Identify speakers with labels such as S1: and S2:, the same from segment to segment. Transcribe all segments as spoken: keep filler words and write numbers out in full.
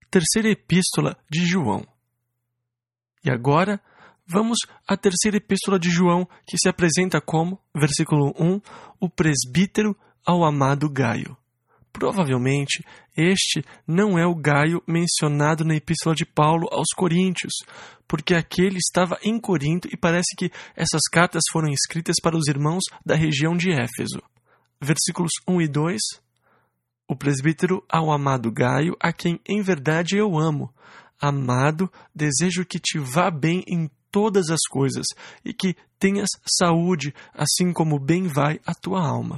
S1: terceira epístola de João. E agora, vamos à terceira epístola de João, que se apresenta como, versículo um, o presbítero ao amado Gaio. Provavelmente, este não é o Gaio mencionado na epístola de Paulo aos Coríntios, porque aquele estava em Corinto e parece que essas cartas foram escritas para os irmãos da região de Éfeso. Versículos um e dois. O presbítero ao amado Gaio, a quem em verdade eu amo. Amado, desejo que te vá bem em todas as coisas e que tenhas saúde, assim como bem vai a tua alma.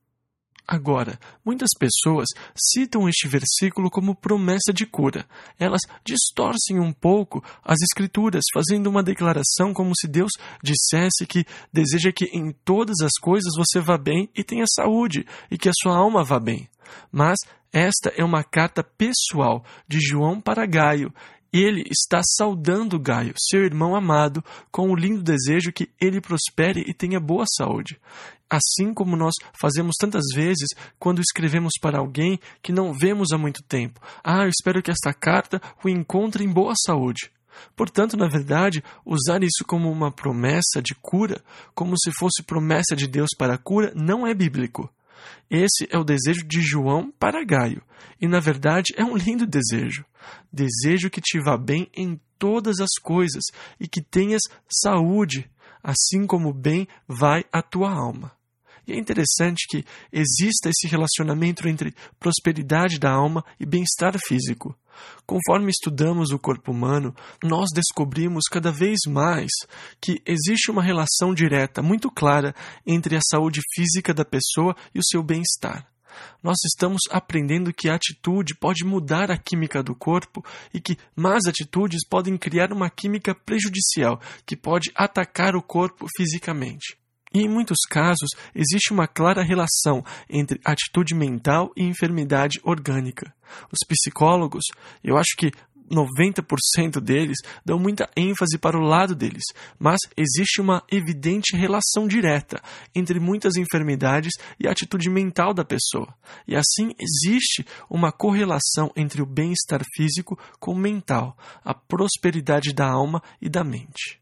S1: Agora, muitas pessoas citam este versículo como promessa de cura. Elas distorcem um pouco as Escrituras, fazendo uma declaração como se Deus dissesse que deseja que em todas as coisas você vá bem e tenha saúde, e que a sua alma vá bem. Mas esta é uma carta pessoal de João para Gaio. Ele está saudando Gaio, seu irmão amado, com o lindo desejo que ele prospere e tenha boa saúde. Assim como nós fazemos tantas vezes quando escrevemos para alguém que não vemos há muito tempo. Ah, eu espero que esta carta o encontre em boa saúde. Portanto, na verdade, usar isso como uma promessa de cura, como se fosse promessa de Deus para a cura, não é bíblico. Esse é o desejo de João para Gaio, e na verdade é um lindo desejo. Desejo que te vá bem em todas as coisas e que tenhas saúde, assim como bem vai a tua alma. E é interessante que exista esse relacionamento entre prosperidade da alma e bem-estar físico. Conforme estudamos o corpo humano, nós descobrimos cada vez mais que existe uma relação direta, muito clara, entre a saúde física da pessoa e o seu bem-estar. Nós estamos aprendendo que a atitude pode mudar a química do corpo e que más atitudes podem criar uma química prejudicial que pode atacar o corpo fisicamente. E em muitos casos, existe uma clara relação entre atitude mental e enfermidade orgânica. Os psicólogos, eu acho que noventa por cento deles dão muita ênfase para o lado deles, mas existe uma evidente relação direta entre muitas enfermidades e a atitude mental da pessoa. E assim existe uma correlação entre o bem-estar físico com o mental, a prosperidade da alma e da mente.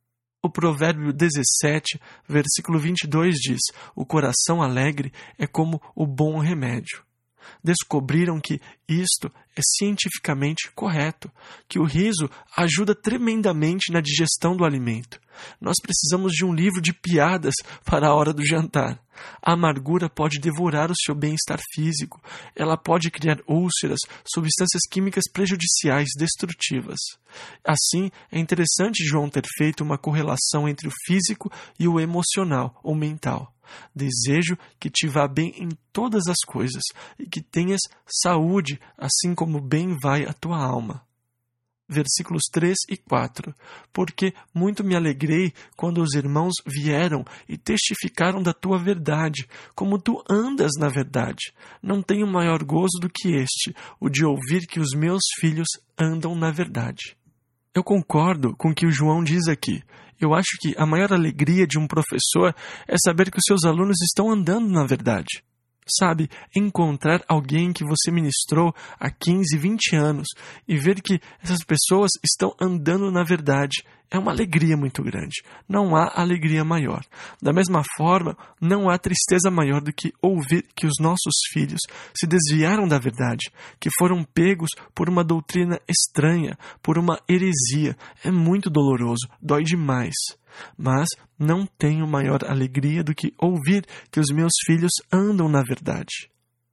S1: O provérbio dezessete, versículo vinte e dois diz: o coração alegre é como o bom remédio. Descobriram que isto é cientificamente correto, que o riso ajuda tremendamente na digestão do alimento. Nós precisamos de um livro de piadas para a hora do jantar. A amargura pode devorar o seu bem-estar físico. Ela pode criar úlceras, substâncias químicas prejudiciais, destrutivas. Assim, é interessante João ter feito uma correlação entre o físico e o emocional ou mental. Desejo que te vá bem em todas as coisas e que tenhas saúde, assim como bem vai a tua alma. Versículos três e quatro. Porque muito me alegrei quando os irmãos vieram e testificaram da tua verdade, como tu andas na verdade. Não tenho maior gozo do que este, o de ouvir que os meus filhos andam na verdade. Eu concordo com o que o João diz aqui. Eu acho que a maior alegria de um professor é saber que os seus alunos estão andando na verdade. Sabe, encontrar alguém que você ministrou há quinze, vinte anos e ver que essas pessoas estão andando na verdade é uma alegria muito grande. Não há alegria maior. Da mesma forma, não há tristeza maior do que ouvir que os nossos filhos se desviaram da verdade, que foram pegos por uma doutrina estranha, por uma heresia. É muito doloroso, dói demais. Mas não tenho maior alegria do que ouvir que os meus filhos andam na verdade.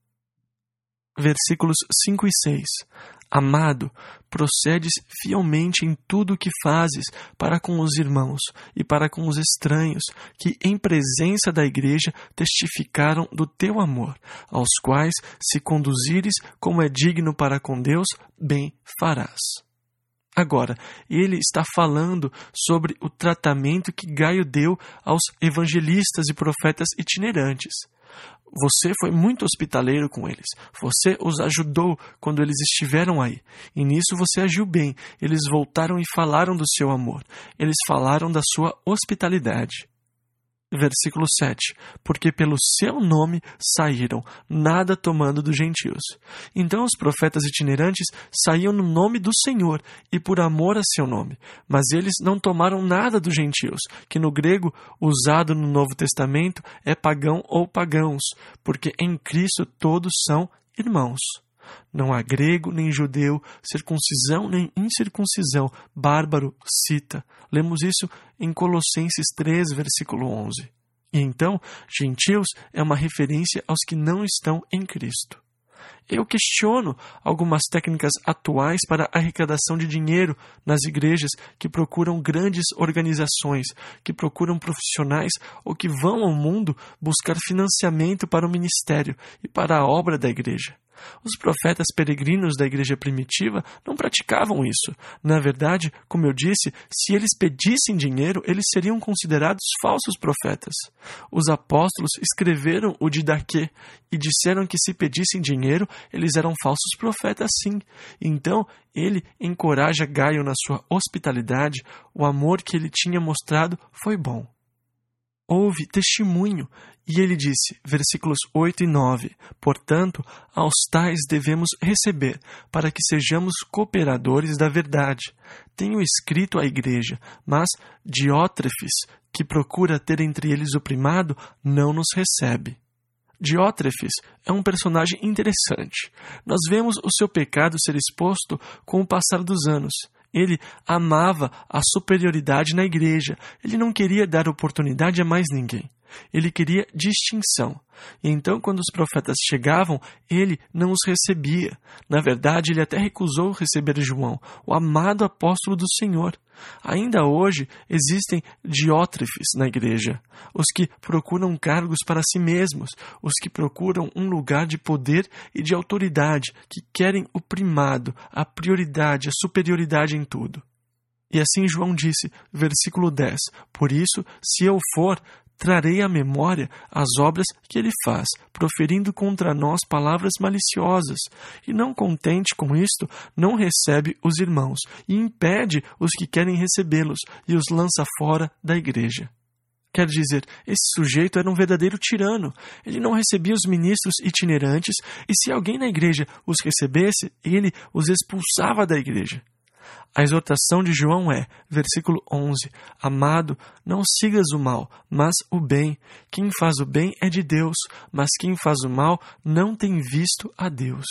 S1: Versículos cinco e seis. Amado, procedes fielmente em tudo o que fazes para com os irmãos e para com os estranhos, que em presença da igreja testificaram do teu amor, aos quais, se conduzires como é digno para com Deus, bem farás. Agora, ele está falando sobre o tratamento que Gaio deu aos evangelistas e profetas itinerantes. Você foi muito hospitaleiro com eles. Você os ajudou quando eles estiveram aí. E nisso você agiu bem. Eles voltaram e falaram do seu amor. Eles falaram da sua hospitalidade. Versículo sete. Porque pelo seu nome saíram, nada tomando dos gentios. Então os profetas itinerantes saíam no nome do Senhor e por amor a seu nome. Mas eles não tomaram nada dos gentios, que no grego, usado no Novo Testamento, é pagão ou pagãos, porque em Cristo todos são irmãos. Não há grego nem judeu, circuncisão nem incircuncisão, bárbaro, cita. Lemos isso em Colossenses três, versículo onze. E então, gentios é uma referência aos que não estão em Cristo. Eu questiono algumas técnicas atuais para a arrecadação de dinheiro nas igrejas que procuram grandes organizações, que procuram profissionais ou que vão ao mundo buscar financiamento para o ministério e para a obra da igreja. Os profetas peregrinos da igreja primitiva não praticavam isso. Na verdade, como eu disse, se eles pedissem dinheiro, eles seriam considerados falsos profetas. Os apóstolos escreveram o Didaquê e disseram que se pedissem dinheiro, eles eram falsos profetas sim. Então, ele encoraja Gaio na sua hospitalidade. O amor que ele tinha mostrado foi bom. Houve testemunho, e ele disse, versículos oito e nove, portanto, aos tais devemos receber, para que sejamos cooperadores da verdade. Tenho escrito à igreja, mas Diótrefes, que procura ter entre eles o primado, não nos recebe. Diótrefes é um personagem interessante. Nós vemos o seu pecado ser exposto com o passar dos anos. Ele amava a superioridade na igreja. Ele não queria dar oportunidade a mais ninguém. Ele queria distinção. E então, quando os profetas chegavam, ele não os recebia. Na verdade, ele até recusou receber João, o amado apóstolo do Senhor. Ainda hoje, existem diótrefes na igreja, os que procuram cargos para si mesmos, os que procuram um lugar de poder e de autoridade, que querem o primado, a prioridade, a superioridade em tudo. E assim João disse, versículo dez, por isso, se eu for, trarei à memória as obras que ele faz, proferindo contra nós palavras maliciosas. E não contente com isto, não recebe os irmãos, e impede os que querem recebê-los, e os lança fora da igreja. Quer dizer, esse sujeito era um verdadeiro tirano. Ele não recebia os ministros itinerantes, e se alguém na igreja os recebesse, ele os expulsava da igreja. A exortação de João é, versículo onze, amado, não sigas o mal, mas o bem. Quem faz o bem é de Deus, mas quem faz o mal não tem visto a Deus.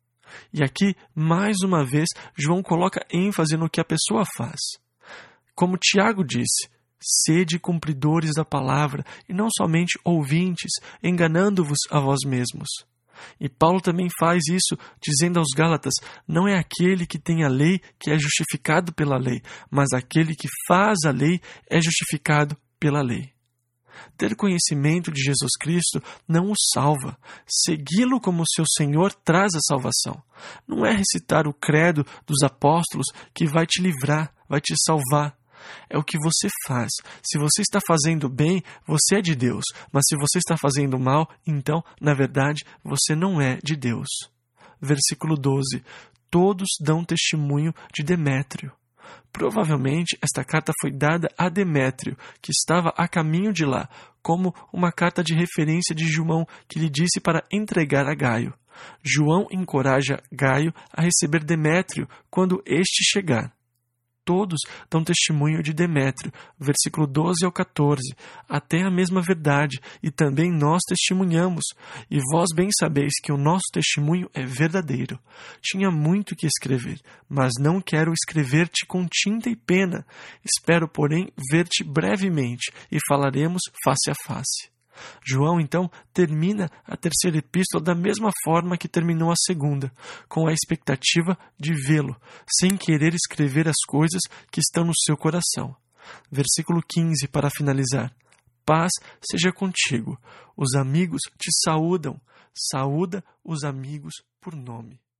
S1: E aqui, mais uma vez, João coloca ênfase no que a pessoa faz. Como Tiago disse, sede cumpridores da palavra, e não somente ouvintes, enganando-vos a vós mesmos. E Paulo também faz isso, dizendo aos Gálatas, não é aquele que tem a lei que é justificado pela lei, mas aquele que faz a lei é justificado pela lei. Ter conhecimento de Jesus Cristo não o salva. Segui-lo como seu Senhor traz a salvação. Não é recitar o credo dos apóstolos que vai te livrar, vai te salvar. É o que você faz. Se você está fazendo bem, você é de Deus. Mas se você está fazendo mal, então, na verdade, você não é de Deus. Versículo doze. Todos dão testemunho de Demétrio. Provavelmente, esta carta foi dada a Demétrio, que estava a caminho de lá, como uma carta de referência de João, que lhe disse para entregar a Gaio. João encoraja Gaio a receber Demétrio quando este chegar. Todos dão testemunho de Demétrio, versículo doze ao quatorze, até a mesma verdade, e também nós testemunhamos, e vós bem sabeis que o nosso testemunho é verdadeiro. Tinha muito que escrever, mas não quero escrever-te com tinta e pena. Espero, porém, ver-te brevemente, e falaremos face a face. João, então, termina a terceira epístola da mesma forma que terminou a segunda, com a expectativa de vê-lo, sem querer escrever as coisas que estão no seu coração. Versículo quinze, para finalizar. Paz seja contigo. Os amigos te saúdam. Saúda os amigos por nome.